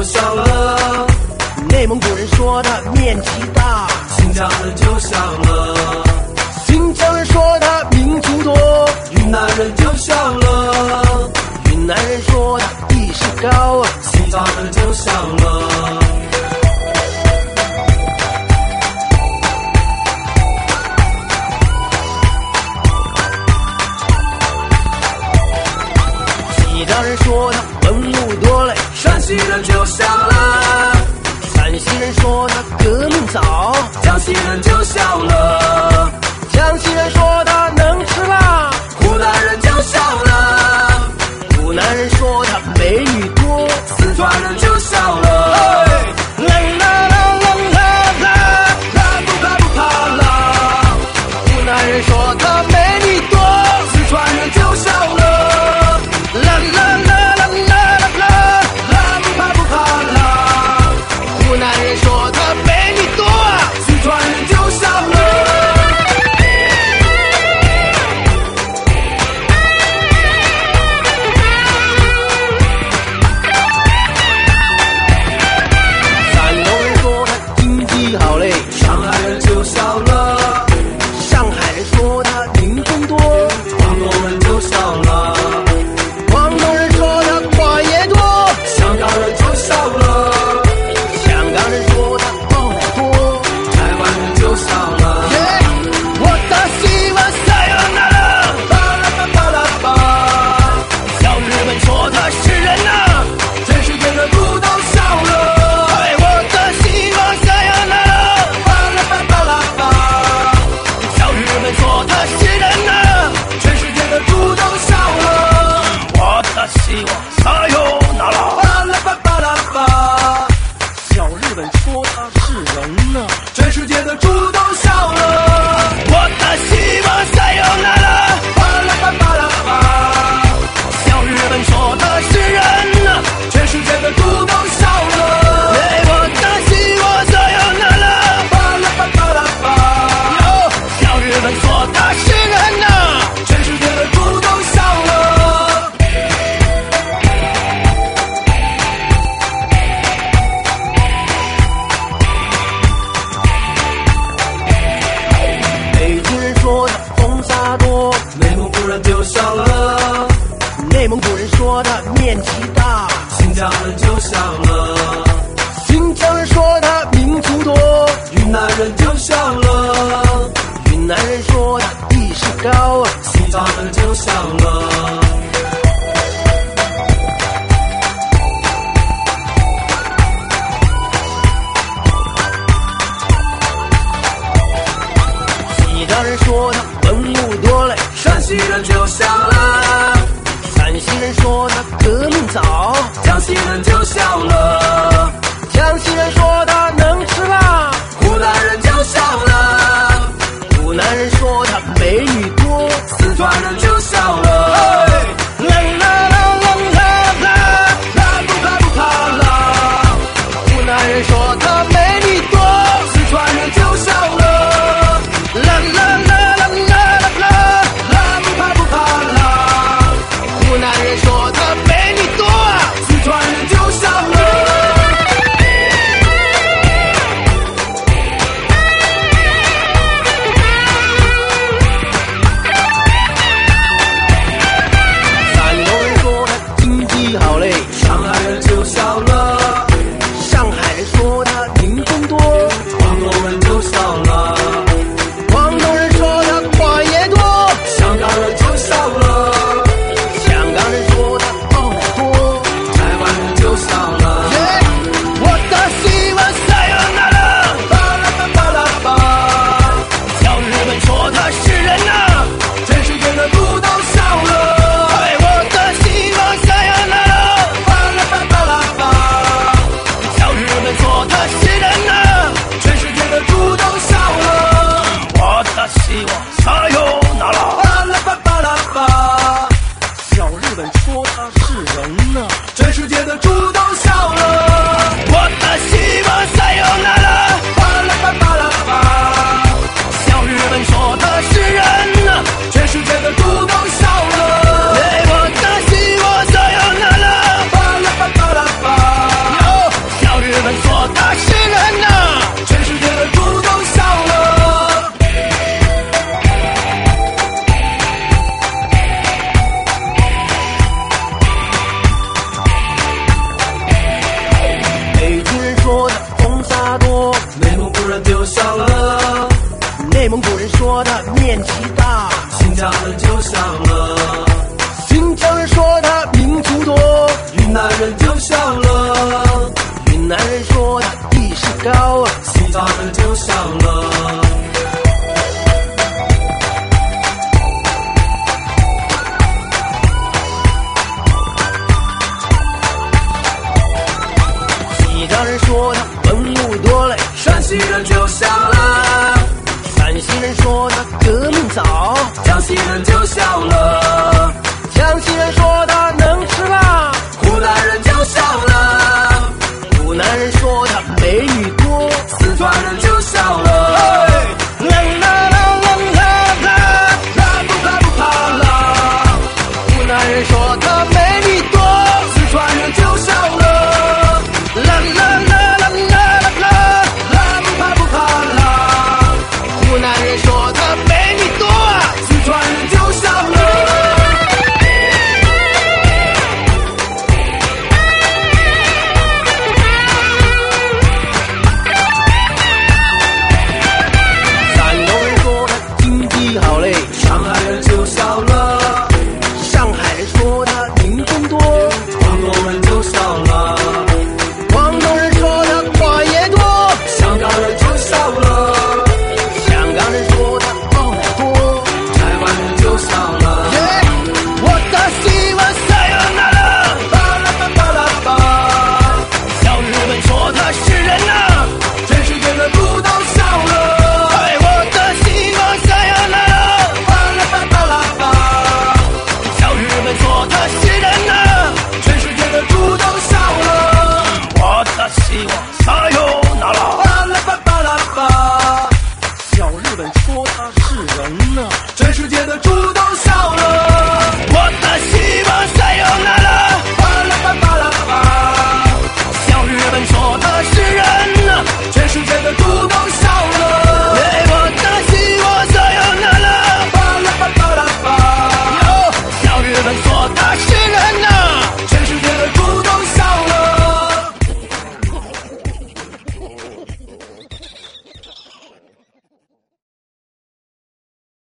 就笑了， 内蒙古人说它面积大， 新疆人就笑了， 新疆人说它民族多， 云南人就笑了， 云南人说它地势高， 西藏人就笑了。 西藏人说他文武多嘞， 山西人就笑了， 陕西人说他革命早， 江西人就笑了， 江西人说他能吃辣， 湖南人就笑了， 湖南人说他美女多， 四川人就笑了， 啦啦啦啦啦啦， 啦不怕不怕啦， 湖南人说他美女多， 四川人就笑了， 啦啦啦啦啦啦啦， 啦不怕不怕啦， 湖南人说他美女多， 四川人就笑了。 山东人说他经济好嘞， 上海人就笑了， 上海人说他民风多， 广东人就笑了， 广东人说他话也多， 香港人就笑了， 香港人说他爆奶多， 台湾人就笑了， 我的希望塞尔纳拉， 巴拉巴巴拉巴， 小日本说他是人呐， 全世界的猪都笑了， 哎，我的希望塞尔纳拉， 巴拉巴巴拉巴， 小日本说他是人呐， 全世界的猪都笑了， 我的希望塞尔纳拉， 巴拉巴巴拉巴， 小日本说他是人呐， 全世界的猪都笑了， 我的希望塞尔纳拉， 巴拉巴巴拉巴， 小日本说他是人呐， 全世界的猪都笑了， 哎，我的希望塞尔纳拉， 巴拉巴巴拉巴， 小日本说他是人呐， 全世界的猪都笑了。 北京人说他风沙多， 内蒙古人就笑了， 内蒙古人说他面积大， 新疆人就笑了， 新疆人说他民族多， 云南人就笑了， 云南人说他地势高， 西藏人就笑了， 西藏人说他文武多嘞， 山西人就笑了， 陕西人说他革命早， 江西人就笑了， 江西人说他能吃辣， 湖南人就笑了， 湖南人说他美女多， 四川人就笑了， 啦啦啦啦啦啦， 啦不怕不怕啦， 湖南人说他美女多， 四川人就笑了， 啦啦啦啦啦啦啦， 啦不怕不怕啦， 湖南人说他美女多， 四川人就笑了。 山东人说他经济好嘞， 上海人就笑了， 上海人说他民风多， 广东人就笑了， 广东人说他话也多， 香港人就笑了， 香港人说他爆奶多， 台湾人就笑了， 我的希望塞尔纳拉， 巴拉巴巴拉巴， 小日本说他是人呐， 全世界的猪都笑了， 哎，我的希望塞尔纳拉， 巴拉巴巴拉巴， 小日本说他是人呐， 全世界的猪都笑了， 我的希望塞尔纳拉， 巴拉巴巴拉巴， 小日本说他是人呐， 全世界的猪都笑了， 我的希望塞尔纳拉， 巴拉巴巴拉巴， 小日本说他是人呐， 全世界的猪都笑了， 哎，我的希望塞尔纳拉， 巴拉巴巴拉巴， 西人就笑了， 陕西人说他革命早， 江西人就笑了， 江西人说他能吃辣， 湖南人就笑了， 湖南人说他美女多， 四川人就笑了， 啦啦啦啦啦啦， 啦不怕不怕啦， 湖南人说他美